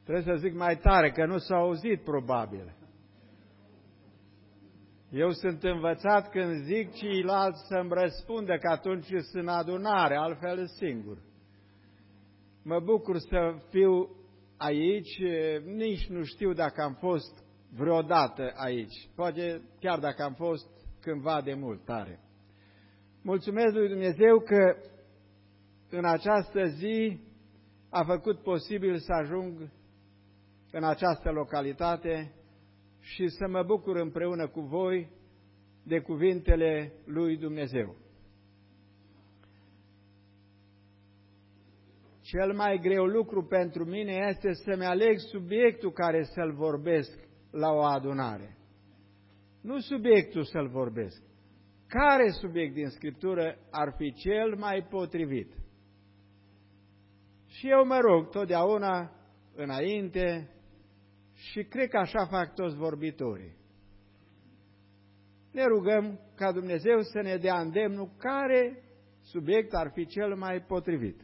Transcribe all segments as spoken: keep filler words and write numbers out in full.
Trebuie să zic mai tare, că nu s-a auzit probabil. Eu sunt învățat când zic ceilalți să-mi răspundă, că atunci sunt în adunare, altfel singur. Mă bucur să fiu aici, nici nu știu dacă am fost vreodată aici, poate chiar dacă am fost cândva de mult tare. Mulțumesc lui Dumnezeu că în această zi a făcut posibil să ajung în această localitate și să mă bucur împreună cu voi de cuvintele lui Dumnezeu. Cel mai greu lucru pentru mine este să-mi aleg subiectul care să-l vorbesc la o adunare. Nu subiectul să-l vorbesc. Care subiect din Scriptură ar fi cel mai potrivit? Și eu mă rog totdeauna înainte și cred că așa fac toți vorbitorii. Ne rugăm ca Dumnezeu să ne dea îndemnul care subiect ar fi cel mai potrivit.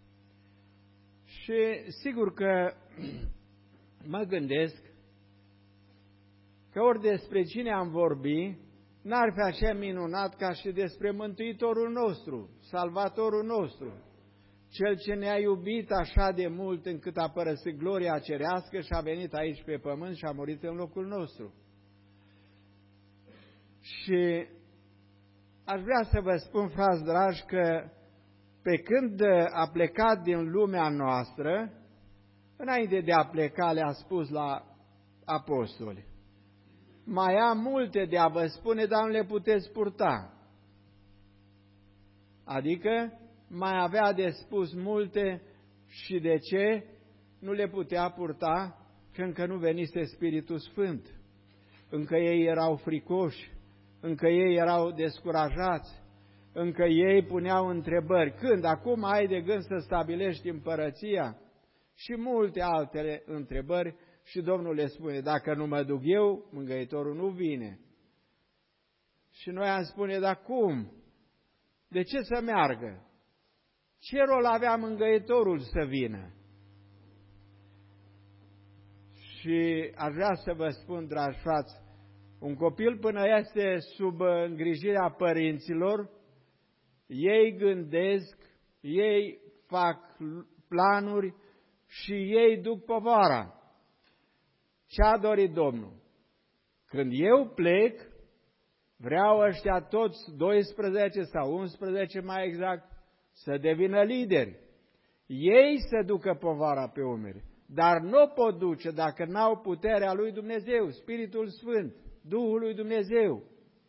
Și sigur că mă gândesc că ori despre cine am vorbit, n-ar fi așa minunat ca și despre Mântuitorul nostru, Salvatorul nostru, Cel ce ne-a iubit așa de mult încât a părăsit gloria cerească și a venit aici pe pământ și a murit în locul nostru. Și aș vrea să vă spun, frați dragi, că pe când a plecat din lumea noastră, înainte de a pleca le-a spus la apostoli: mai am multe de a vă spune, dar nu le puteți purta. Adică mai avea de spus multe și de ce nu le putea purta, că încă nu venise Spiritul Sfânt. Încă ei erau fricoși, încă ei erau descurajați, încă ei puneau întrebări. Când? Acum ai de gând să stabilești împărăția? Și multe altele întrebări. Și Domnul le spune: dacă nu mă duc eu, mângâietorul nu vine. Și noi am spune: dar cum? De ce să meargă? Ce rol avea mângâietorul să vină? Și aș vrea să vă spun, dragi frați, un copil până este sub îngrijirea părinților, ei gândesc, ei fac planuri și ei duc povara. Ce-a dorit Domnul? Când eu plec, vreau ăștia toți doisprezece sau unsprezece mai exact să devină lideri. Ei să ducă povara pe umeri, dar nu pot duce dacă n-au puterea lui Dumnezeu, Spiritul Sfânt, Duhul lui Dumnezeu.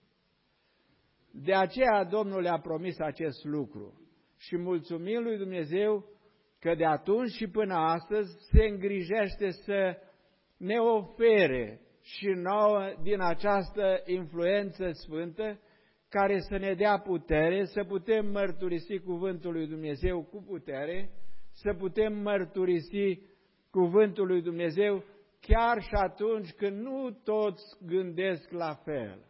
De aceea Domnul le-a promis acest lucru și mulțumim lui Dumnezeu că de atunci și până astăzi se îngrijește să ne ofere și nouă din această influență sfântă care să ne dea putere, să putem mărturisi cuvântul lui Dumnezeu cu putere, să putem mărturisi cuvântul lui Dumnezeu chiar și atunci când nu toți gândesc la fel.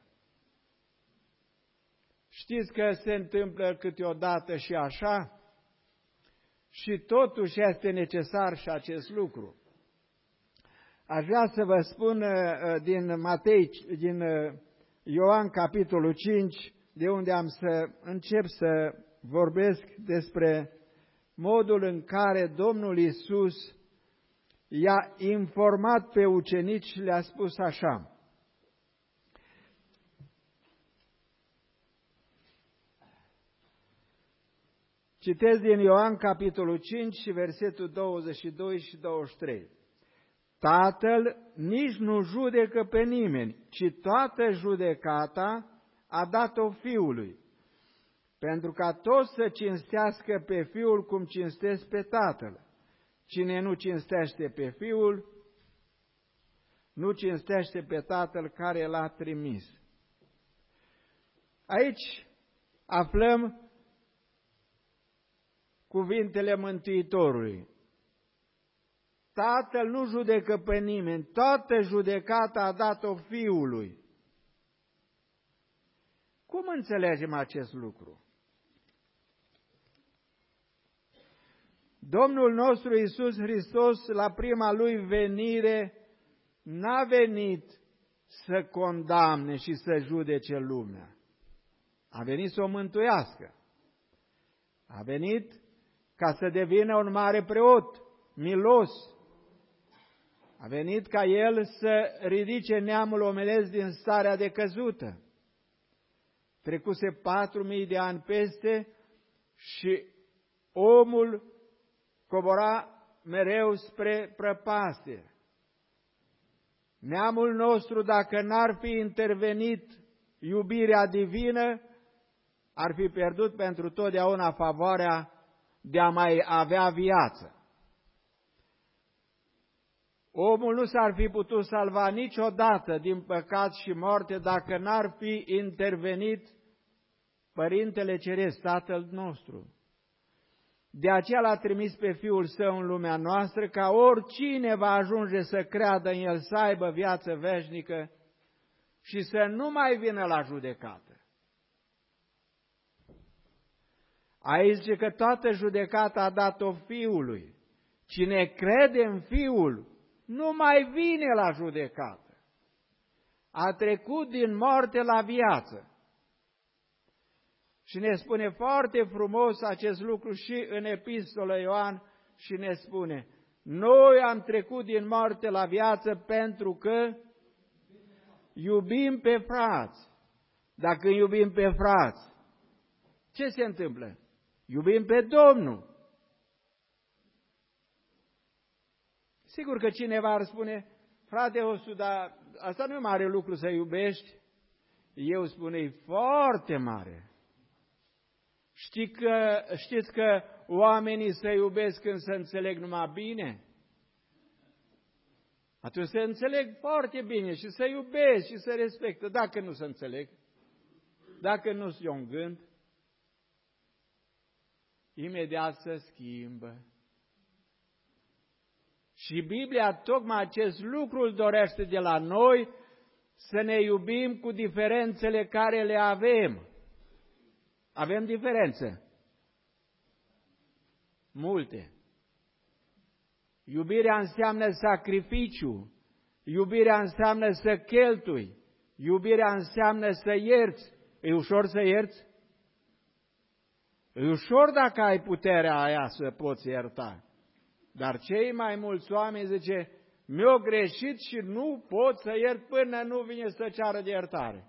Știți că se întâmplă câteodată și așa? Și totuși este necesar și acest lucru. Aș vrea să vă spun din Matei, din Ioan, capitolul cinci, de unde am să încep să vorbesc despre modul în care Domnul Iisus i-a informat pe ucenici și le-a spus așa: citesc din Ioan, capitolul cinci, și versetul douăzeci și doi și douăzeci și trei. Tatăl nici nu judecă pe nimeni, ci toată judecata a dat-o Fiului, pentru ca toți să cinstească pe Fiul cum cinstesc pe Tatăl. Cine nu cinstește pe Fiul, nu cinstește pe Tatăl care l-a trimis. Aici aflăm cuvintele Mântuitorului. Tatăl nu judecă pe nimeni, toată judecata a dat-o Fiului. Cum înțelegem acest lucru? Domnul nostru Iisus Hristos, la prima Lui venire, n-a venit să condamne și să judece lumea. A venit să o mântuiască. A venit ca să devină un mare preot, milos. A venit ca El să ridice neamul omenesc din starea de căzută. Trecuse patru mii de ani peste și omul cobora mereu spre prăpastie. Neamul nostru, dacă n-ar fi intervenit iubirea divină, ar fi pierdut pentru totdeauna favoarea de a mai avea viață. Omul nu s-ar fi putut salva niciodată din păcat și moarte dacă n-ar fi intervenit Părintele Ceresc, Tatăl nostru. De aceea L-a trimis pe Fiul Său în lumea noastră, ca oricine va ajunge să creadă în El să aibă viață veșnică și să nu mai vină la judecată. Aici zice că toată judecata a dat-o Fiului. Cine crede în Fiul nu mai vine la judecată. A trecut din moarte la viață. Și ne spune foarte frumos acest lucru și în Epistola Ioan și ne spune: noi am trecut din moarte la viață pentru că iubim pe frați. Dacă iubim pe frați, ce se întâmplă? Iubim pe Domnul. Sigur că cineva ar spune: frate Osu, dar asta nu e mare lucru să iubești. Eu spun, e foarte mare. Știi că, știți că oamenii se iubesc când se înțeleg numai bine? Atunci se înțeleg foarte bine și se iubesc și se respectă. Dacă nu se înțeleg, dacă nu-s un gând, imediat se schimbă. Și Biblia tocmai acest lucru îl dorește de la noi, să ne iubim cu diferențele care le avem. Avem diferențe? Multe. Iubirea înseamnă sacrificiu, iubirea înseamnă să cheltui, iubirea înseamnă să ierți. E ușor să ierți? E ușor dacă ai puterea aia să poți ierta. Dar cei mai mulți oameni zice: mi-au greșit și nu pot să iert până nu vine să ceară de iertare.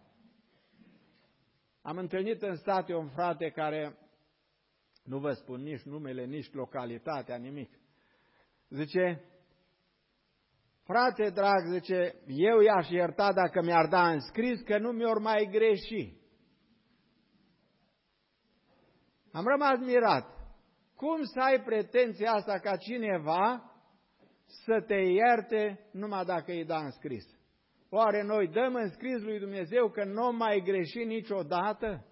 Am întâlnit în state un frate care, nu vă spun nici numele, nici localitatea, nimic. Zice: frate drag, zice, eu i-aș ierta dacă mi-ar da în scris că nu mi-or mai greși. Am rămas mirat. Cum să ai pretenția asta ca cineva să te ierte numai dacă îi da în scris? Oare noi dăm în scris lui Dumnezeu că nu mai greși niciodată?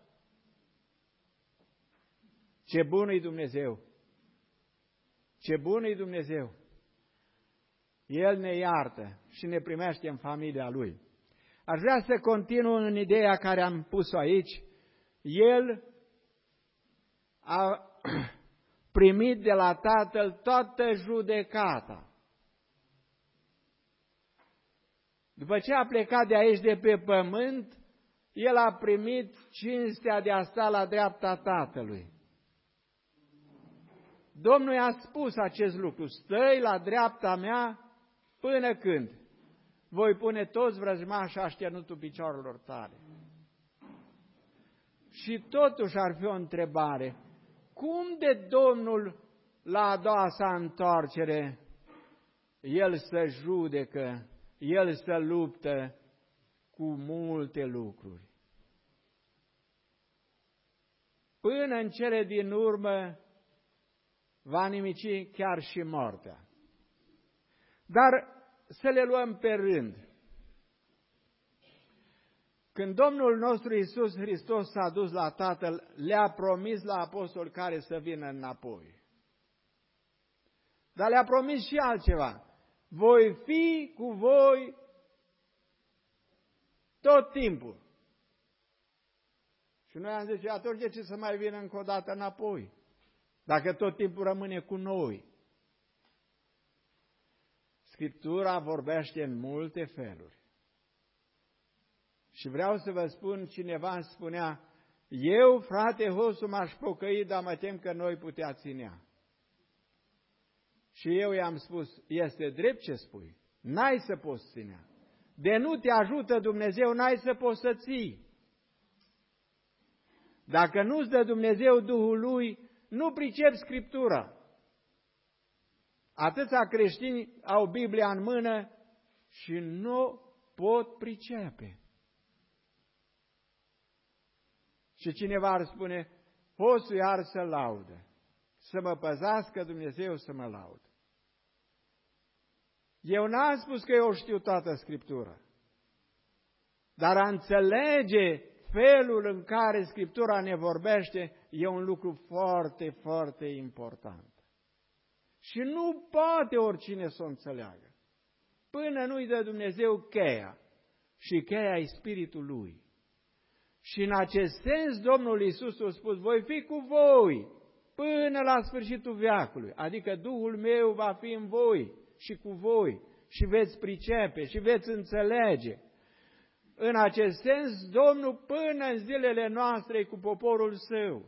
Ce bun-i Dumnezeu! Ce bun-i Dumnezeu! El ne iartă și ne primește în familia Lui. Aș vrea să continu în ideea care am pus-o aici. El a primit de la Tatăl toată judecata. După ce a plecat de aici, de pe pământ, El a primit cinstea de a sta la dreapta Tatălui. Domnul i-a spus acest lucru: stai la dreapta mea până când voi pune toți vrăjmașii așternutul picioarelor tale. Și totuși ar fi o întrebare: cum de Domnul la a doua sa întoarcere El să judecă, El să luptă cu multe lucruri? Până în cele din urmă va nimici chiar și moartea. Dar să le luăm pe rând. Când Domnul nostru Iisus Hristos s-a dus la Tatăl, le-a promis la apostoli care să vină înapoi. Dar le-a promis și altceva: voi fi cu voi tot timpul. Și noi am zis: atunci de ce să mai vină încă o dată înapoi? dacă tot timpul rămâne cu noi. Scriptura vorbește în multe feluri. Și vreau să vă spun, cineva îmi spunea, eu, frate Hosu, m-aș pocăi, dar mă tem că noi putea ținea. Și eu i-am spus, este drept ce spui, n-ai să poți ținea. De nu te ajută Dumnezeu, n-ai să poți să ții. Dacă nu-ți dă Dumnezeu Duhul Lui, nu pricepi Scriptura. Atâția creștini au Biblia în mână și nu pot pricepe. Și cineva ar spune, Hosu iar să laudă, să mă păzească Dumnezeu să mă laudă. Eu n-am spus că eu știu toată Scriptura, dar a înțelege felul în care Scriptura ne vorbește e un lucru foarte, foarte important. Și nu poate oricine să o înțeleagă, până nu-i dă Dumnezeu cheia, și cheia e Spiritul Lui. Și în acest sens Domnul Iisus a spus, voi fi cu voi până la sfârșitul veacului, adică Duhul meu va fi în voi și cu voi și veți pricepe și veți înțelege. În acest sens, Domnul până în zilele noastre e cu poporul Său.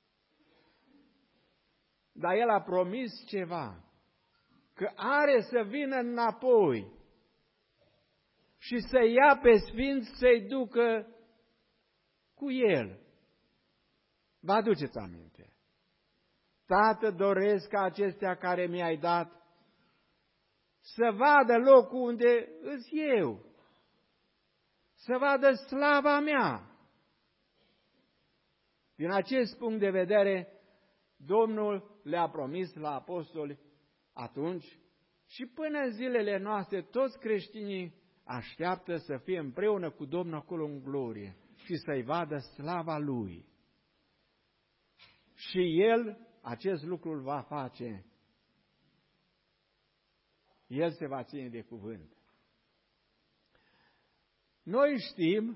Dar El a promis ceva, că are să vină înapoi și să ia pe sfinți să-i ducă cu El. Vă aduceți aminte? Tată, doresc ca acestea care mi-ai dat să vadă locul unde îs eu, să vadă slava mea. Din acest punct de vedere, Domnul le-a promis la apostoli atunci și până în zilele noastre toți creștinii așteaptă să fie împreună cu Domnul acolo în glorie și să-i vadă slava Lui. Și El acest lucru îl va face. El se va ține de cuvânt. Noi știm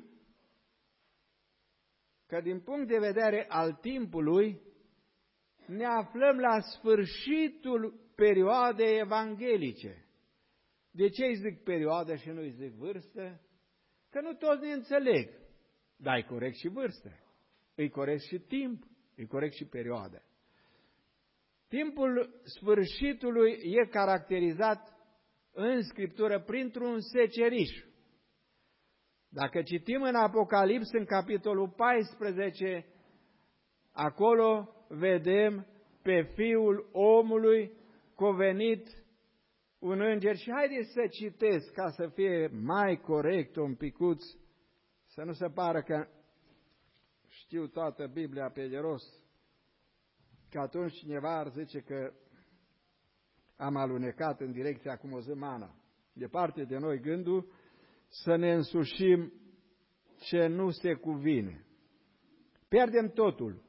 că din punct de vedere al timpului ne aflăm la sfârșitul perioadei evanghelice. De ce îi zic perioadă și nu îi zic vârstă? Că nu toți ne înțeleg, dar e corect și vârstă, e corect și timp, e corect și perioadă. Timpul sfârșitului e caracterizat în Scriptură printr-un seceriș. Dacă citim în Apocalips, în capitolul paisprezece, acolo vedem pe Fiul omului covenit un înger. Și haideți să citesc ca să fie mai corect un picuț, să nu se pară că știu toată Biblia pe de rost, că atunci cineva ar zice că am alunecat în direcția cum o zi mana. Departe de noi gândul să ne însușim ce nu se cuvine. Pierdem totul.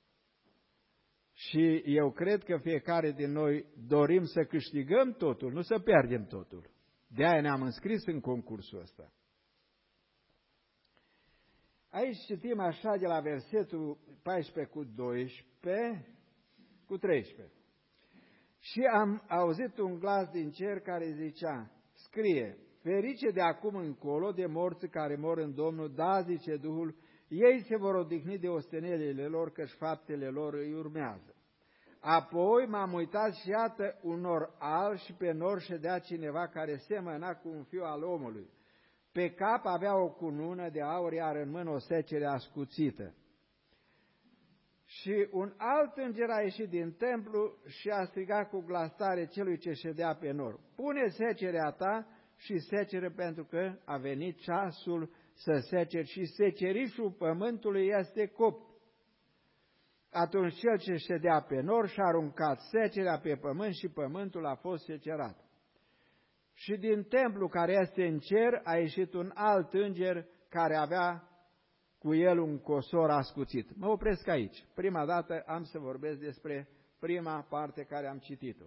Și eu cred că fiecare din noi dorim să câștigăm totul, nu să pierdem totul. De-aia ne-am înscris în concursul ăsta. Aici citim așa de la versetul paisprezece cu doisprezece cu treisprezece. Și am auzit un glas din cer care zicea, scrie, ferice de acum încolo de morții care mor în Domnul, da, zice Duhul, ei se vor odihni de ostenelile lor, căci faptele lor îi urmează. Apoi m-am uitat și iată un nor alb și pe nor ședea cineva care semăna cu un fiu al omului. Pe cap avea o cunună de aur, iar în mână o secere ascuțită. Și un alt înger a ieșit din templu și a strigat cu glas tare celui ce ședea pe nor, pune secerea ta și secere, pentru că a venit ceasul să seceri și secerișul pământului este copt. Atunci cel ce ședea pe nor și-a aruncat secerea pe pământ și pământul a fost secerat. Și din templu care este în cer a ieșit un alt înger care avea cu el un cosor ascuțit. Mă opresc aici. Prima dată am să vorbesc despre prima parte care am citit-o.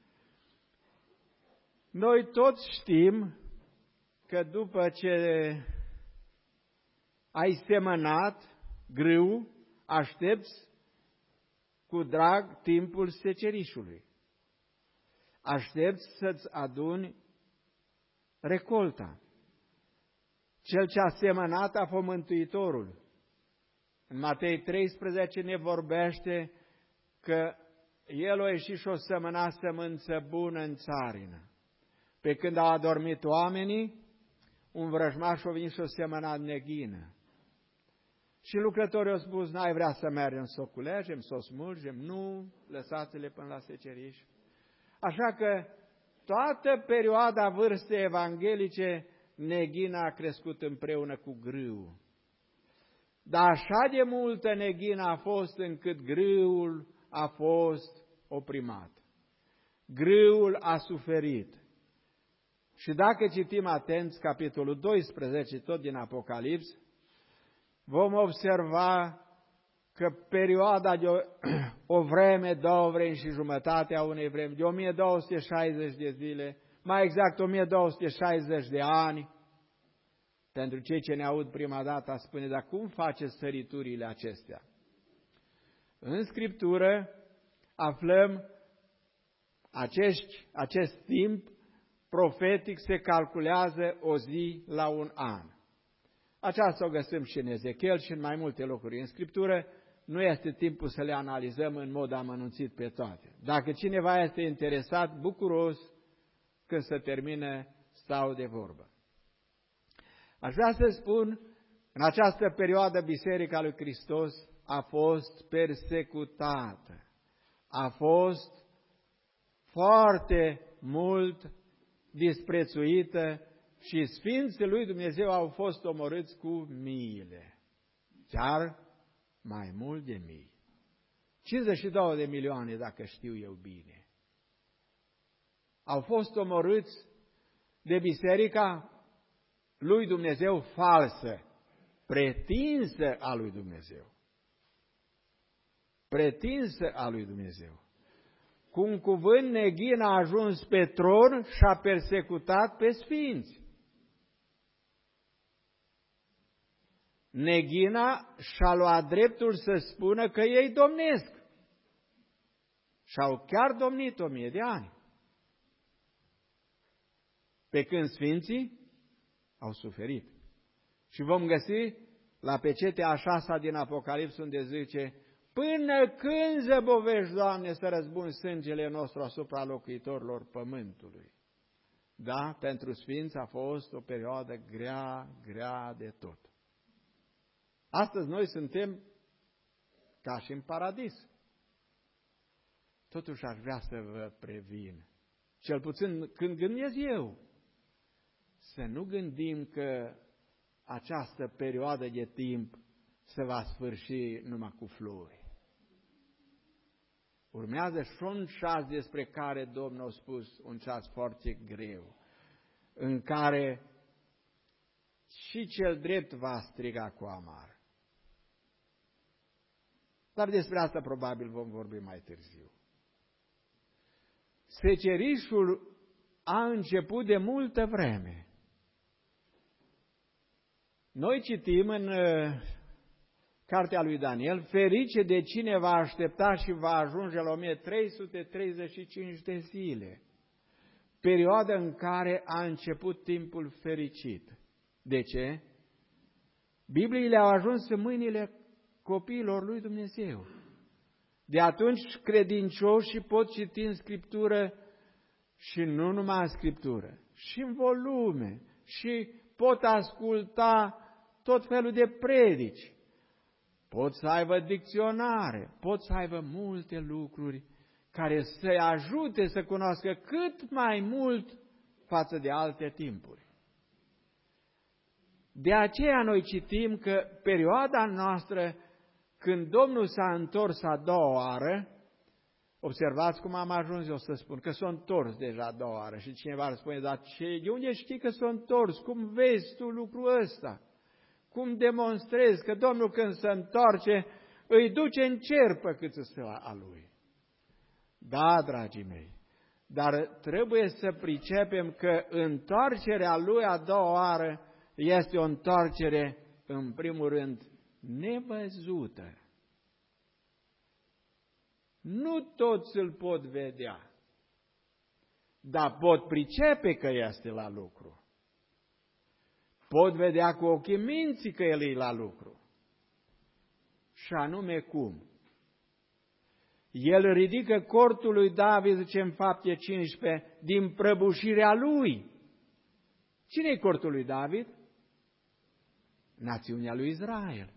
Noi toți știm că după ce ai semănat grâu, aștepți cu cu drag timpul secerișului. Aștepți să-ți aduni recolta. Cel ce a semănat a fost Mântuitorul. În Matei treisprezece ne vorbește că El a ieșit și o semăna sămânță bună în țarină. Pe când au adormit oamenii, un vrăjmaș a venit și o semăna neghină. Și lucrătorii au spus, n-ai vrea să mergem să o culegem, să o smulgem? Nu, lăsați-le până la seceriș. Așa că toată perioada vârstei evanghelice, neghina a crescut împreună cu grâul. Dar așa de multă neghină a fost încât grâul a fost oprimat. Grâul a suferit. Și dacă citim atenți capitolul doisprezece, tot din Apocalips, vom observa că perioada de o, o vreme, două vremi și jumătate a unei vremi, de o mie două sute șaizeci de zile, mai exact o mie două sute șaizeci de ani, pentru cei ce ne aud prima dată, spune, dar cum face săriturile acestea? În Scriptură aflăm acești, acest timp profetic se calculează o zi la un an. Aceasta o găsim și în Ezechiel și în mai multe locuri în Scriptură. Nu este timpul să le analizăm în mod amănunțit pe toate. Dacă cineva este interesat, bucuros, când se termine, stau de vorbă. Aș vrea să spun, în această perioadă Biserica lui Hristos a fost persecutată. A fost foarte mult disprețuită și Sfinții lui Dumnezeu au fost omorâți cu miile. Chiar mai mult de mii. cincizeci și două de milioane, dacă știu eu bine. Au fost omorâți de biserica lui Dumnezeu falsă, pretinsă a lui Dumnezeu. Pretinsă a lui Dumnezeu. Cu un cuvânt, neghina a ajuns pe tron și a persecutat pe sfinți. Neghina și-a luat dreptul să spună că ei domnesc. Și-au chiar domnit o mie de ani. Pe când sfinții au suferit. Și vom găsi la pecetea a șasea din Apocalips unde zice, până când zăbovești, Doamne, să răzbuni sângele nostru asupra locuitorilor pământului. Da, pentru sfinți a fost o perioadă grea, grea de tot. Astăzi noi suntem ca și în paradis. Totuși aș vrea să vă previn, cel puțin când gândesc eu, să nu gândim că această perioadă de timp se va sfârși numai cu flori. Urmează și un ceas despre care Domnul a spus, un ceas foarte greu, în care și cel drept va striga cu amar. Dar despre asta probabil vom vorbi mai târziu. Secerișul a început de multă vreme. Noi citim în cartea lui Daniel, ferice de cine va aștepta și va ajunge la o mie trei sute treizeci și cinci de zile, perioada în care a început timpul fericit. De ce? Bibliile au ajuns în mâinile copiilor lui Dumnezeu. De atunci credincioșii pot citi în Scriptură și nu numai în Scriptură, și în volume, și pot asculta tot felul de predici, pot să aibă dicționare, pot să aibă multe lucruri care să-i ajute să cunoască cât mai mult față de alte timpuri. De aceea noi citim că perioada noastră, când Domnul s-a întors a doua oară, observați cum am ajuns eu să spun, că s-a întors deja a doua oară și cineva îmi spune, dar ce, de unde știi că s-a întors? Cum vezi tu lucrul ăsta? Cum demonstrezi că Domnul când se întoarce îi duce în cer pe câțul a Lui? Da, dragii mei, dar trebuie să pricepem că întoarcerea Lui a doua oară este o întoarcere, în primul rând, nevăzută. Nu toți îl pot vedea, dar pot pricepe că este la lucru. Pot vedea cu ochii minții că el e la lucru. Și anume cum? El ridică cortul lui David, zice în Fapte cincisprezece, din prăbușirea lui. Cine e cortul lui David? Națiunea lui Israel.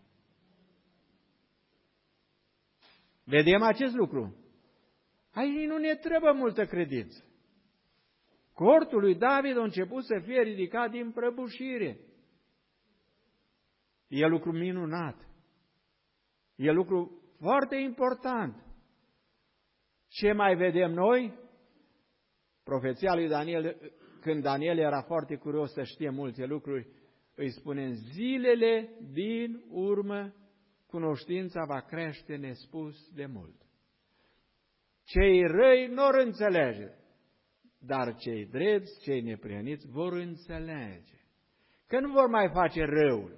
Vedem acest lucru. Aici nu ne trebuie multă credință. Cortul lui David a început să fie ridicat din prăbușire. E lucru minunat. E lucru foarte important. Ce mai vedem noi? Profeția lui Daniel, când Daniel era foarte curios să știe multe lucruri, îi spune, în zilele din urmă, cunoștința va crește nespus de mult. Cei răi nu or înțelege, dar cei drepți, cei neprihăniți vor înțelege. Că nu vor mai face răul.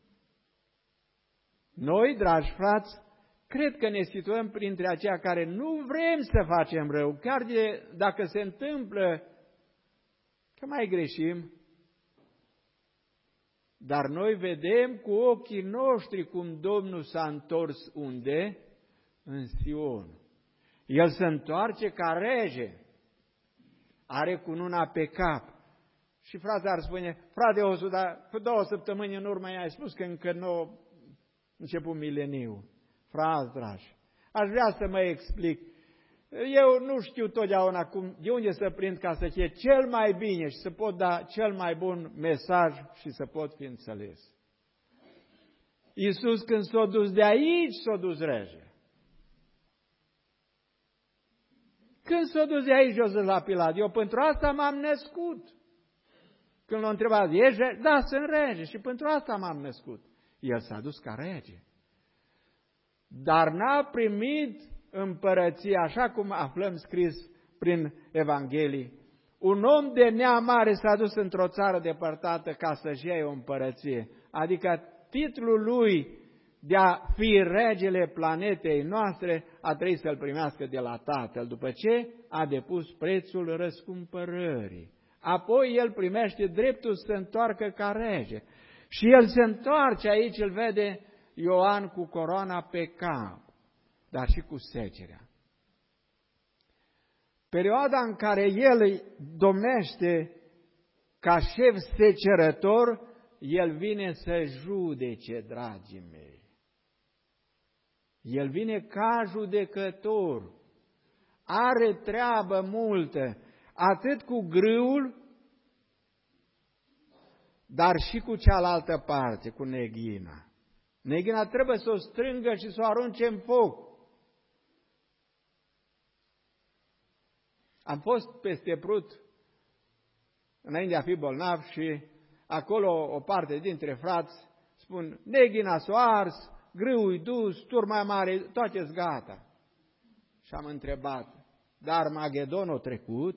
Noi, dragi frați, cred că ne situăm printre aceia care nu vrem să facem rău, chiar de, dacă se întâmplă că mai greșim, dar noi vedem cu ochii noștri cum Domnul s-a întors unde? În Sion. El se întoarce ca rege, are cununa pe cap. Și fratele ar spune, frate Osu, dar cu două săptămâni în urmă i-ai spus că încă nu a început mileniul. Frați dragi, aș vrea să mă explic. Eu nu știu totdeauna cum, de unde să prind ca să fie cel mai bine și să pot da cel mai bun mesaj și să pot fi înțeles. Iisus când s-a dus de aici, s-a dus rege. Când s-a dus de aici, jos la Pilat, eu pentru asta m-am născut. Când l-a întrebat, ești rege? Da, sunt rege și pentru asta m-am născut. El s-a dus ca rege. Dar n-a primit împărăția, așa cum aflăm scris prin Evanghelii. Un om de neam mare s-a dus într-o țară depărtată ca să-și iei o împărăție. Adică titlul lui de a fi regele planetei noastre a trebuit să-l primească de la Tatăl, după ce a depus prețul răscumpărării. Apoi el primește dreptul să se întoarcă ca rege. Și el se întoarce aici, îl vede Ioan cu coroana pe cap, dar și cu secerea. Perioada în care el domnește ca șef secerător, el vine să judece, dragii mei. El vine ca judecător. Are treabă multă, atât cu grâul, dar și cu cealaltă parte, cu neghina. Neghina trebuie să o strângă și să o arunce în foc. Am fost peste Prut, înainte de a fi bolnav, și acolo o parte dintre frați spun, neghina s-o ars, grâul-i dus, turma mare, toate-s gata. Și am întrebat, dar Magedon a trecut?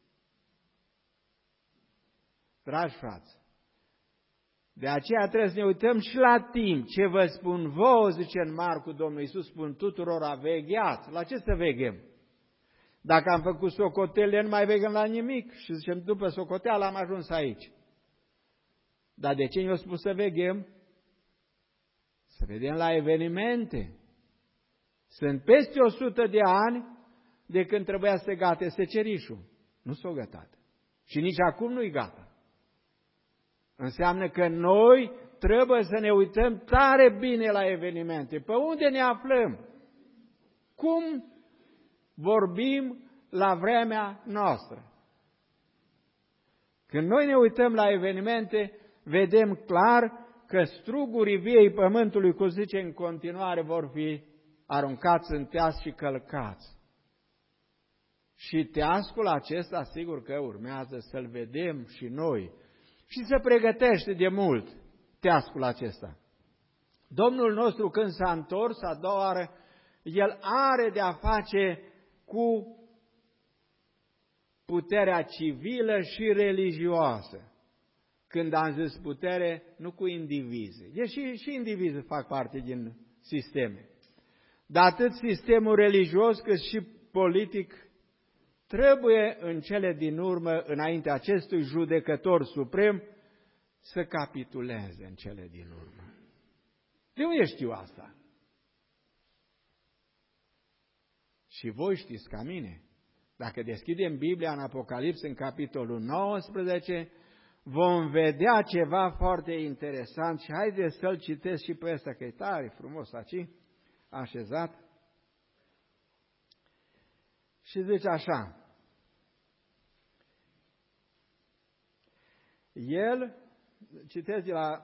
Dragi frați, de aceea trebuie să ne uităm și la timp. Ce vă spun vouă, zice în Marcu Domnul Iisus, spun tuturor, vegheați. La ce să veghem? Dacă am făcut socotele, nu mai veghem la nimic. Și zicem, după socoteală am ajuns aici. Dar de ce ne-a spus să veghem? Să vedem la evenimente. Sunt peste o sută de ani de când trebuia să se gate secerișul. Nu s-o gătat. Și nici acum nu-i gata. Înseamnă că noi trebuie să ne uităm tare bine la evenimente. Pe unde ne aflăm? Cum vorbim la vremea noastră? Când noi ne uităm la evenimente, vedem clar că strugurii viei pământului, cum zice în continuare, vor fi aruncați în teas și călcați. Și teascul acesta, sigur că urmează să-l vedem și noi. Și se pregătește de mult teascul acesta. Domnul nostru, când s-a întors a doua oară, El are de a face cu puterea civilă și religioasă. Când am zis putere, nu cu indivizi. Deși și indivizii fac parte din sisteme. Dar atât sistemul religios cât și politic trebuie în cele din urmă, înainte acestui judecător suprem, să capituleze în cele din urmă. De unde știu asta? Și voi știți ca mine. Dacă deschidem Biblia în Apocalips, în capitolul nouăsprezece, vom vedea ceva foarte interesant și haideți să-l citesc și pe ăsta, că e tare frumos aici, așezat. Și zice așa: El, citesc de la,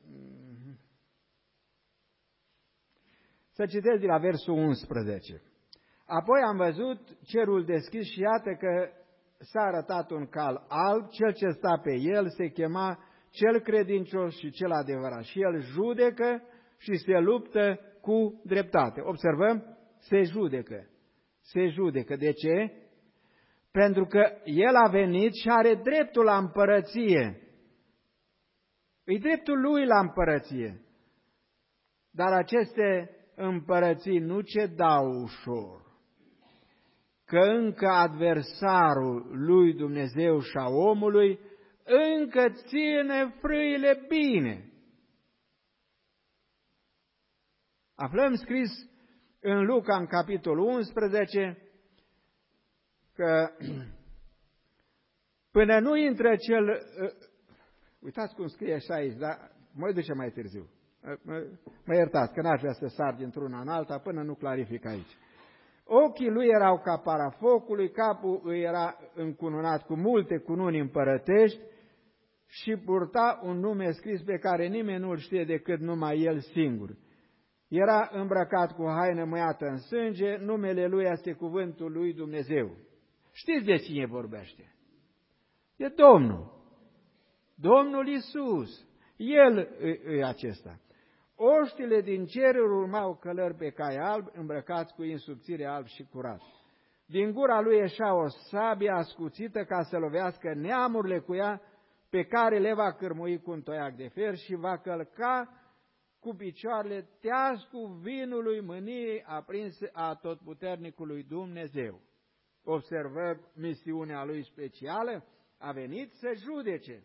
să citesc de la versul unsprezece. Apoi am văzut cerul deschis și iată că s-a arătat un cal alb, cel ce sta pe el se chema cel credincios și cel adevărat. Și el judecă și se luptă cu dreptate. Observăm? Se judecă. Se judecă. De ce? Pentru că el a venit și are dreptul la împărăție. E dreptul lui la împărăție. Dar aceste împărății nu cedau ușor. Că încă adversarul lui Dumnezeu și a omului încă ține frâile bine. Aflăm scris în Luca, în capitolul unsprezece, că până nu intră cel... Uitați cum scrie așa aici, dar mă duce mai târziu. Mă, mă iertați, că n-aș vrea să sar dintr-una în alta până nu clarific aici. Ochii lui erau ca para focului, capul îi era încununat cu multe cununi împărătești și purta un nume scris pe care nimeni nu-l știe decât numai el singur. Era îmbrăcat cu haină măiată în sânge, numele lui este cuvântul lui Dumnezeu. Știți de cine vorbește? E Domnul. Domnul Iisus. El e, e acesta. Oștile din ceruri urmau călări pe cai alb, îmbrăcați cu insubțire alb și curat. Din gura lui ieșea o sabie ascuțită ca să lovească neamurile cu ea, pe care le va cârmui cu un toiac de fer și va călca cu picioarele teascul vinului mâniei aprinse a atotputernicului Dumnezeu. Observăm misiunea lui specială, a venit să judece.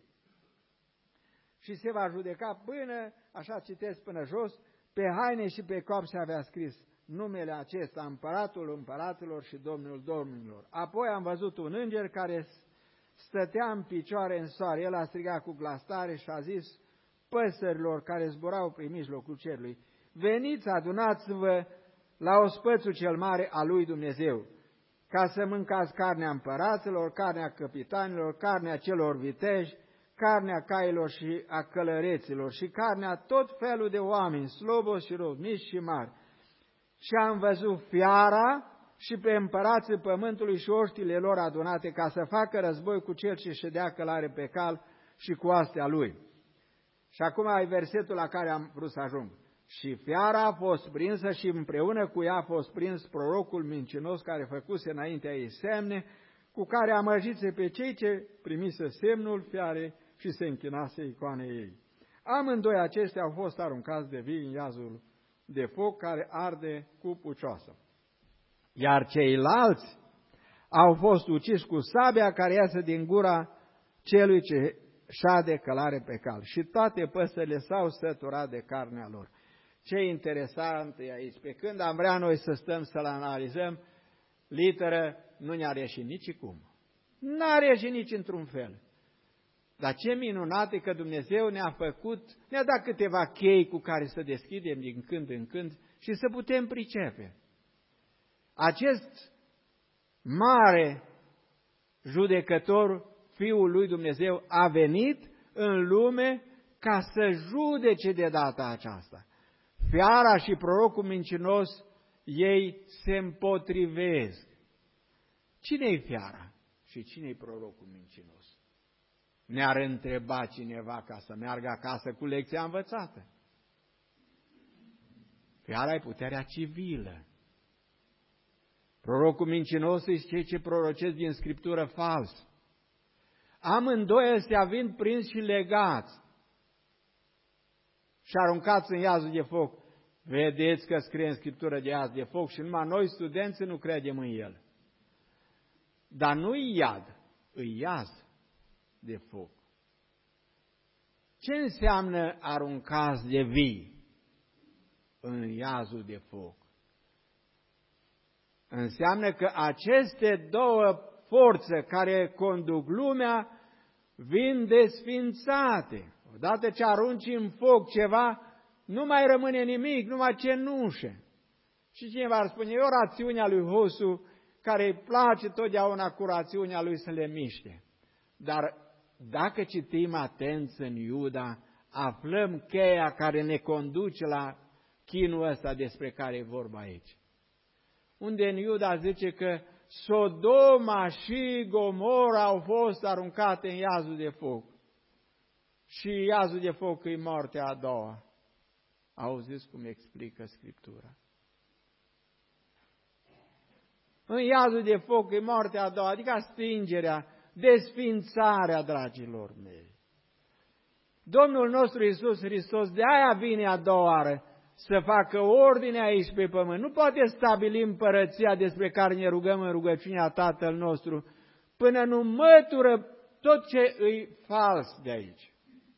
Și se va judeca până, așa citesc până jos, pe haine și pe corp se avea scris numele acesta, Împăratul Împăraților și Domnul Domnilor. Apoi am văzut un înger care stătea în picioare în soare. El a strigat cu glas tare și a zis păsărilor care zburau prin mijlocul cerului: veniți, adunați-vă la ospățul cel mare al lui Dumnezeu, ca să mâncați carnea împăraților, carnea capitanilor, carnea celor viteji, carnea cailor și a călăreților și carnea tot felul de oameni, slobos și robi, mici și mari. Și am văzut fiara și pe împărații pământului și oștile lor adunate ca să facă război cu cel ce ședea călare pe cal și cu astea lui. Și acum ai versetul la care am vrut să ajung. Și fiara a fost prinsă și împreună cu ea a fost prins prorocul mincinos care făcuse înaintea ei semne, cu care amăjise pe cei ce primise semnul fiarei și se închinase icoanei ei. Amândoi acestea au fost aruncați de vii în iazul de foc care arde cu pucioasă. Iar ceilalți au fost uciși cu sabia care iasă din gura celui ce șade călare pe cal. Și toate păsările s-au săturat de carnea lor. Ce interesant e aici. Pe când am vrea noi să stăm să-l analizăm, literă nu ne-a reșit nici cum. N-a reșit nici într-un fel. Dar ce minunat e că Dumnezeu ne-a făcut, ne-a dat câteva chei cu care să deschidem din când în când și să putem pricepe. Acest mare judecător, Fiul lui Dumnezeu, a venit în lume ca să judece de data aceasta. Fiara și prorocul mincinos, ei se împotrivesc. Cine-i fiara și cine-i prorocul mincinos? Ne-ar întreba cineva ca să meargă acasă cu lecția învățată. Fiara e puterea civilă. Prorocul mincinos e cei ce prorocesc din Scriptură fals. Amândoi ăstea vin prins și legați și aruncați în iazul de foc. Vedeți că scrie în Scriptură de iaz de foc și numai noi, studenții, nu credem în el. Dar nu-i iad, îi iaz de foc. Ce înseamnă aruncați de vii în iazul de foc? Înseamnă că aceste două forțe care conduc lumea vin desfințate. Odată ce arunci în foc ceva, nu mai rămâne nimic, numai cenușe. Și cineva ar spune, e o rațiune a lui Hosu, care îi place totdeauna cu rațiunea lui să le miște. Dar dacă citim atenți în Iuda, aflăm cheia care ne conduce la chinul ăsta despre care e vorba aici. Unde în Iuda zice că Sodoma și Gomora au fost aruncate în iazul de foc. Și iazul de foc e moartea a doua. Auziți cum explică Scriptura? În iazul de foc e moartea a doua, adică stingerea, desfințarea, dragilor mei. Domnul nostru Iisus Hristos de aia vine a doua oară să facă ordine aici pe pământ. Nu poate stabili împărăția despre care ne rugăm în rugăciunea Tatăl nostru până nu mătură tot ce îi fals de aici.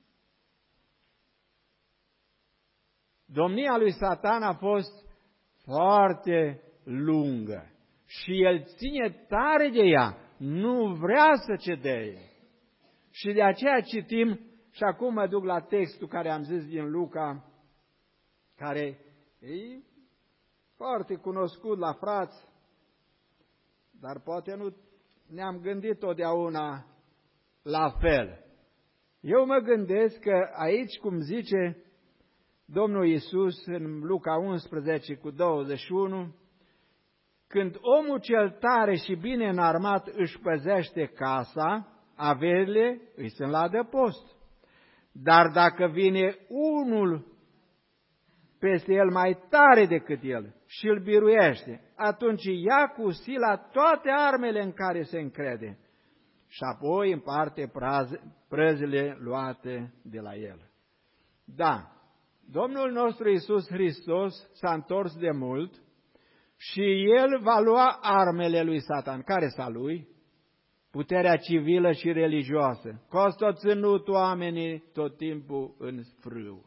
Domnia lui Satan a fost foarte lungă și el ține tare de ea, nu vrea să cedee. Și de aceea citim, și acum mă duc la textul care am zis din Luca, care e foarte cunoscut la frați, dar poate nu ne-am gândit totdeauna la fel. Eu mă gândesc că aici, cum zice Domnul Iisus în Luca unsprezece cu douăzeci și unu, când omul cel tare și bine înarmat își păzește casa, averile îi sunt la adăpost. Dar dacă vine unul peste el mai tare decât el și îl biruiește, atunci ia cu sila toate armele în care se încrede și apoi împarte prăzile luate de la el. Da, Domnul nostru Iisus Hristos s-a întors de mult și El va lua armele lui Satan. Care s-a lui? Puterea civilă și religioasă. Costă ținut oamenii tot timpul în frâu.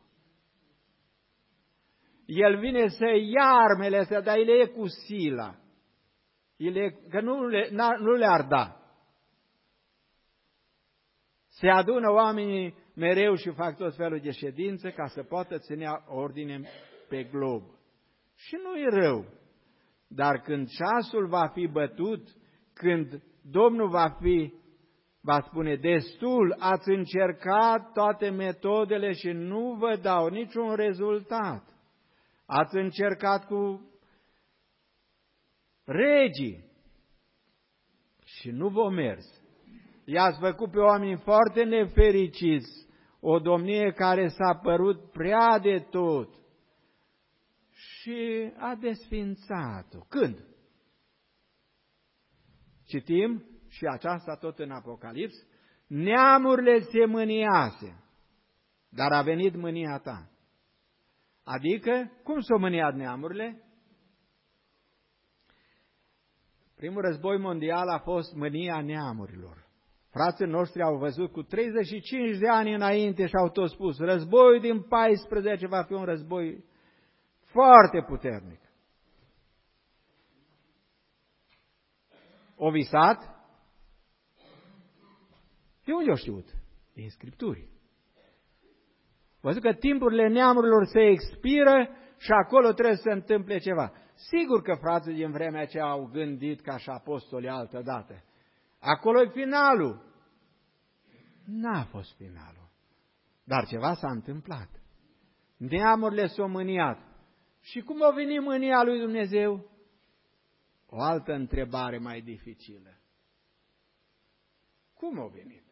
El vine să ia armele astea, dar el le e cu sila. El că nu le, nu le ar da. Se adună oamenii mereu și fac tot felul de ședințe ca să poată ținea ordine pe glob. Și nu e rău. Dar când ceasul va fi bătut, când Domnul va fi, va spune, destul, ați încercat toate metodele și nu vă dau niciun rezultat. Ați încercat cu regii și nu v-o mers. I-ați făcut pe oameni foarte nefericiți, o domnie care s-a părut prea de tot și a desfințat-o. Când? Citim și aceasta tot în Apocalips, neamurile se mâniase, dar a venit mânia ta. Adică, cum s-au mâniat neamurile? Primul război mondial a fost mânia neamurilor. Frații noștri au văzut cu treizeci și cinci de ani înainte și au tot spus, războiul din paisprezece va fi un război foarte puternic. O visat? De unde o știut? Din Scripturi. Văzut că timpurile neamurilor se expiră și acolo trebuie să se întâmple ceva. Sigur că frații din vremea aceea au gândit ca și apostolii altă dată. Acolo e finalul. N-a fost finalul. Dar ceva s-a întâmplat. Neamurile s-au mâniat. Și cum a venit mânia lui Dumnezeu? O altă întrebare mai dificilă. Cum a venit?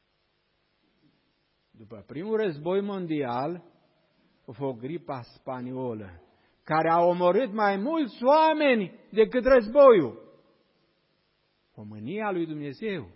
După primul război mondial, a fost gripa spaniolă, care a omorât mai mulți oameni decât războiul. O mânia lui Dumnezeu.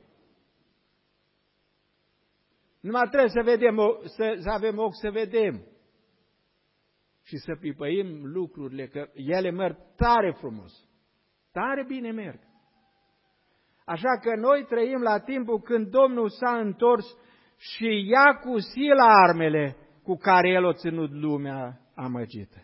Numai trebuie să vedem, să, să avem ochi să vedem. și să pipăim lucrurile, că ele merg tare frumos, tare bine merg. Așa că noi trăim la timpul când Domnul s-a întors și ia cu sila armele cu care El a ținut lumea amăgită.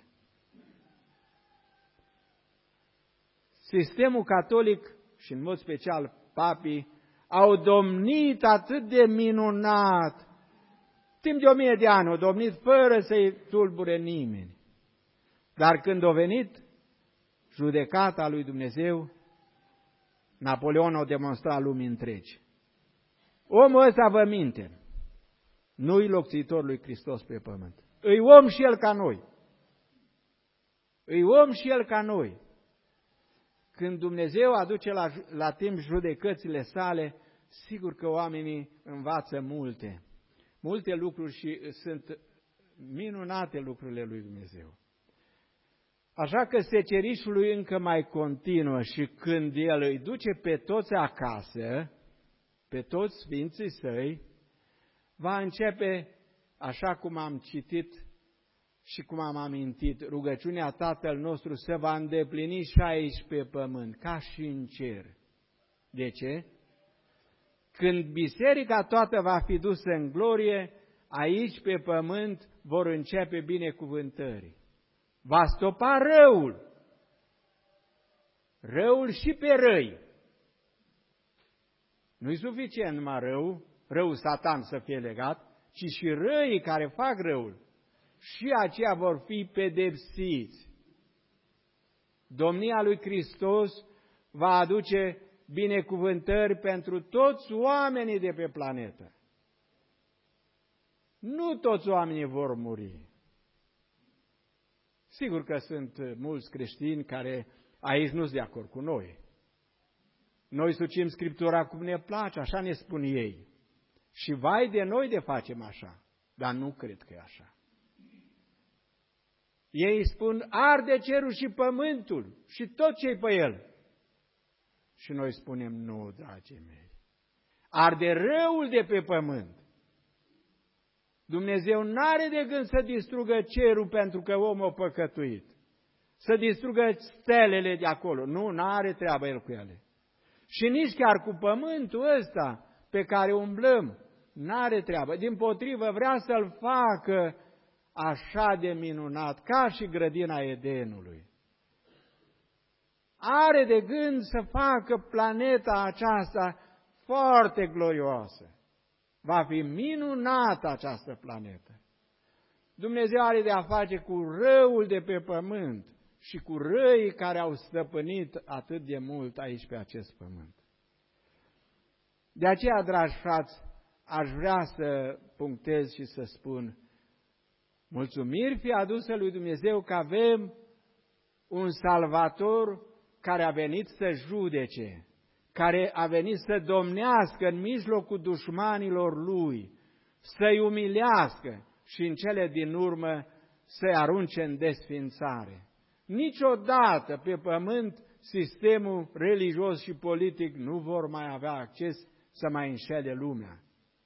Sistemul catolic și în mod special papii au domnit atât de minunat, timp de o mie de ani au domnit fără să-i tulbure nimeni. Dar când a venit judecata lui Dumnezeu, Napoleon a demonstrat lumii întregi. Omul ăsta vă minte, nu-i locțitor lui Hristos pe pământ. Îi om și el ca noi. Îi om și el ca noi. Când Dumnezeu aduce la, la timp judecățile sale, sigur că oamenii învață multe. Multe lucruri și sunt minunate lucrurile lui Dumnezeu. Așa că secerișul lui încă mai continuă și când el îi duce pe toți acasă, pe toți sfinții săi, va începe, așa cum am citit și cum am amintit, rugăciunea Tatăl nostru se va îndeplini și aici pe pământ, ca și în cer. De ce? Când biserica toată va fi dusă în glorie, aici pe pământ vor începe binecuvântări. Va stopa răul. Răul și pe răi. Nu-i suficient numai rău, răul Satan să fie legat, ci și răii care fac răul. Și aceia vor fi pedepsiți. Domnia lui Hristos va aduce binecuvântări pentru toți oamenii de pe planetă. Nu toți oamenii vor muri. Sigur că sunt mulți creștini care aici nu sunt de acord cu noi. Noi sucim Scriptura cum ne place, așa ne spun ei. Și vai de noi de facem așa, dar nu cred că e așa. Ei spun, arde cerul și pământul și tot ce-i pe el. Și noi spunem, nu, dragii mei, arde răul de pe pământ. Dumnezeu n-are de gând să distrugă cerul pentru că omul a păcătuit, să distrugă stelele de acolo. Nu, n-are treabă el cu ele. Și nici chiar cu pământul ăsta pe care umblăm, n-are treabă. Dimpotrivă, vrea să-l facă așa de minunat, ca și grădina Edenului. Are de gând să facă planeta aceasta foarte glorioasă. Va fi minunată această planetă. Dumnezeu are de a face cu răul de pe pământ și cu răii care au stăpânit atât de mult aici pe acest pământ. De aceea, dragi frați, aș vrea să punctez și să spun, mulțumiri fie aduse lui Dumnezeu că avem un Salvator care a venit să judece, care a venit să domnească în mijlocul dușmanilor lui, să-i umilească și în cele din urmă să-i arunce în desfințare. Niciodată pe pământ sistemul religios și politic nu vor mai avea acces să mai înșele lumea.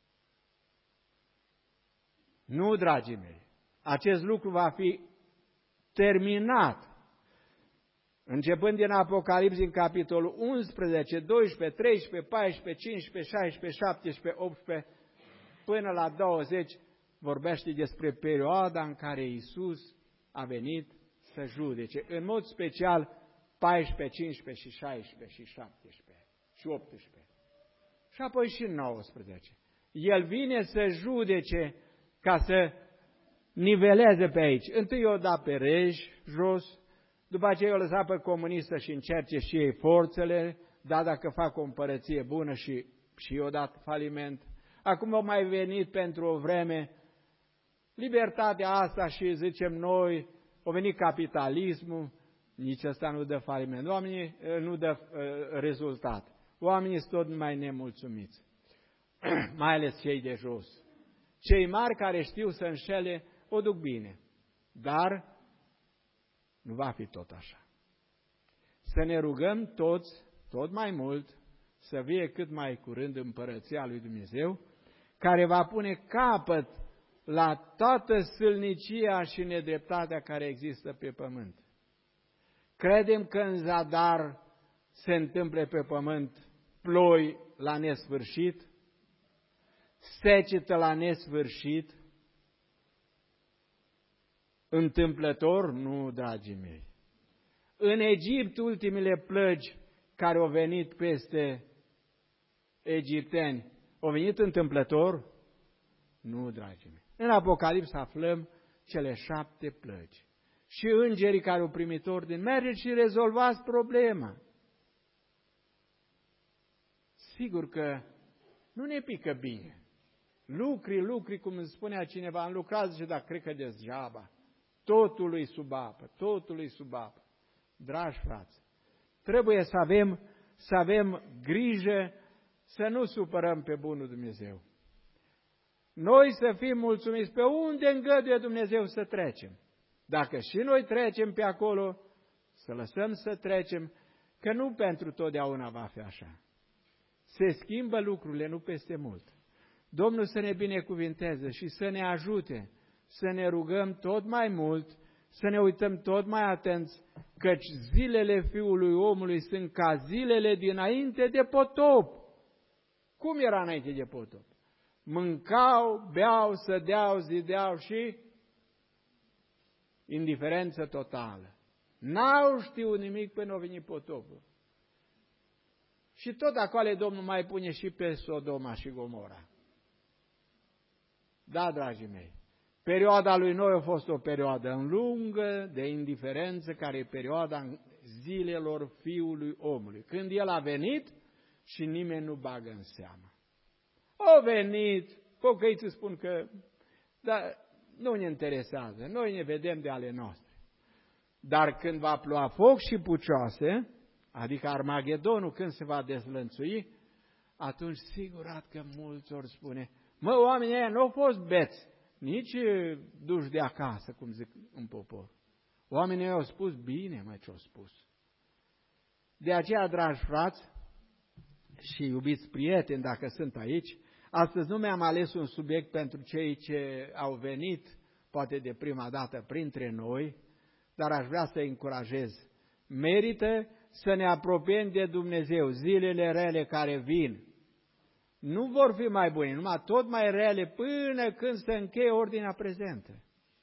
Nu, dragii mei, acest lucru va fi terminat. Începând din Apocalipsi în capitolul unsprezece, doisprezece, treisprezece, paisprezece, cincisprezece, șaisprezece, șaptesprezece, optsprezece, până la douăzeci, vorbește despre perioada în care Iisus a venit să judece. În mod special, paisprezece, cincisprezece și șaisprezece și șaptesprezece și optsprezece. Și apoi și nouăsprezece. El vine să judece ca să niveleze pe aici. Întâi o da pe reji jos, după aceea o lăsa pe comunistă și încerce și ei forțele, da, dacă fac o împărăție bună și, și i-o dat faliment. Acum au mai venit pentru o vreme libertatea asta și zicem noi, a venit capitalismul, nici ăsta nu dă faliment, oamenii nu dă uh, rezultat. Oamenii sunt tot mai nemulțumiți, mai ales cei de jos. Cei mari care știu să înșele o duc bine, dar nu va fi tot așa. Să ne rugăm toți, tot mai mult, să vie cât mai curând împărăția lui Dumnezeu, care va pune capăt la toată sâlnicia și nedreptatea care există pe pământ. Credem că în zadar se întâmplă pe pământ ploi la nesfârșit, secetă la nesfârșit, întâmplător? Nu, dragii mei. În Egipt, ultimele plăgi care au venit peste egipteni, au venit întâmplător? Nu, dragii mei. În Apocalips aflăm cele șapte plăgi. Și îngerii care au primit ordin, mergeți și rezolvați problema. Sigur că nu ne pică bine. Lucri, lucri, cum îmi spunea cineva, am lucrat, zice, dar cred că degeaba. Totul e sub apă, totul e sub apă. Dragi frați, trebuie să avem, să avem grijă să nu supărăm pe bunul Dumnezeu. Noi să fim mulțumiți pe unde îngăduie Dumnezeu să trecem. Dacă și noi trecem pe acolo, să lăsăm să trecem, că nu pentru totdeauna va fi așa. Se schimbă lucrurile, nu peste mult. Domnul să ne binecuvinteze și să ne ajute să ne rugăm tot mai mult, să ne uităm tot mai atenți, căci zilele Fiului Omului sunt ca zilele dinainte de potop. Cum era înainte de potop? Mâncau, beau, sădeau, zideau și indiferență totală. N-au știut nimic până a venit potopul. Și tot acolo Domnul mai pune și pe Sodoma și Gomora. Da, dragii mei, perioada lui Noi a fost o perioadă lungă de indiferență, care e perioada zilelor Fiului Omului. Când El a venit și nimeni nu bagă în seamă. Au venit, pocăiții spun că dar nu ne interesează, noi ne vedem de ale noastre. Dar când va ploua foc și pucioase, adică Armagedonul când se va dezlănțui, atunci sigurat că mulți ori spune, mă, oamenii ăia nu au fost beți, nici duși de acasă, cum zic în popor. Oamenii ăia au spus bine, mă, ce au spus. De aceea, dragi frați și iubiți prieteni, dacă sunt aici, astăzi nu mi-am ales un subiect pentru cei ce au venit, poate de prima dată, printre noi, dar aș vrea să-i încurajez. Merită să ne apropiem de Dumnezeu. Zilele rele care vin nu vor fi mai bune, numai tot mai rele până când se încheie ordinea prezentă.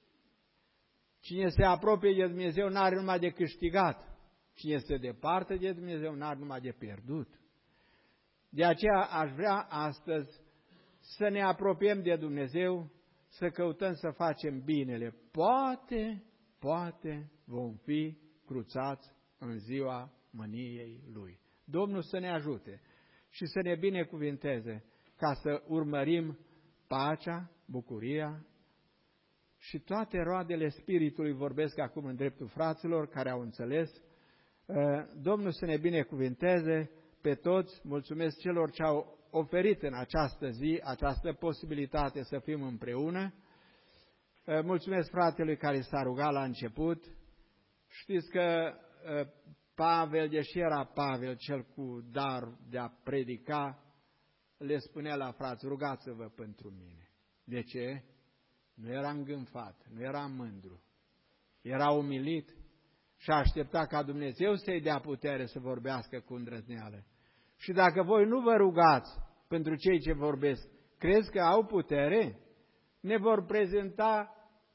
Cine se apropie de Dumnezeu n-are numai de câștigat. Cine este departe de Dumnezeu n-are numai de pierdut. De aceea aș vrea astăzi să ne apropiem de Dumnezeu, să căutăm să facem binele. Poate, poate vom fi cruțați în ziua mâniei Lui. Domnul să ne ajute și să ne binecuvinteze ca să urmărim pacea, bucuria și toate roadele Spiritului, vorbesc acum în dreptul fraților care au înțeles. Domnul să ne binecuvinteze pe toți, mulțumesc celor ce au oferit în această zi această posibilitate să fim împreună. Mulțumesc fratelui care s-a rugat la început. Știți că Pavel, deși era Pavel cel cu dar de a predica, le spunea la frați, rugați-vă pentru mine. De ce? Nu era îngânfat, nu era mândru, era umilit și aștepta ca Dumnezeu să-i dea putere să vorbească cu îndrăzneală. Și dacă voi nu vă rugați pentru cei ce vorbesc, crezi că au putere? Ne vor prezenta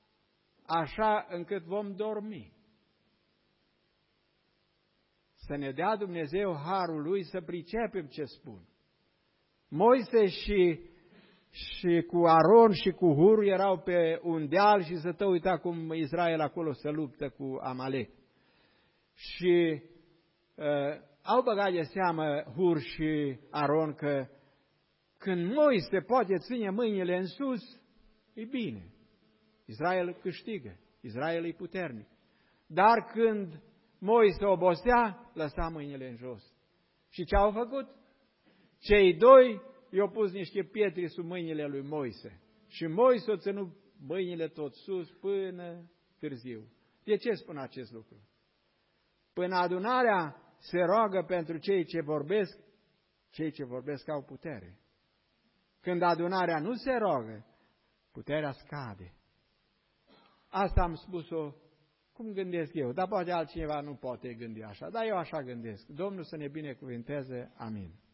așa încât vom dormi. Să ne dea Dumnezeu harul Lui să pricepem ce spun. Moise și, și cu Aron și cu Hur erau pe un deal și să te uita cum Israel acolo se luptă cu Amalek. Și uh, au băgat de seamă Hur și Aron că când Moise poate ține mâinile în sus, e bine. Israel câștigă, Israel e puternic. Dar când Moise obosea, lăsa mâinile în jos. Și ce au făcut? Cei doi i-au pus niște pietre sub mâinile lui Moise. Și Moise a ținut mâinile tot sus până târziu. De ce spun acest lucru? Până adunarea se roagă pentru cei ce vorbesc, cei ce vorbesc au putere. Când adunarea nu se roagă, puterea scade. Asta am spus-o cum gândesc eu, dar poate altcineva nu poate gândi așa, dar eu așa gândesc. Domnul să ne binecuvinteze, amin.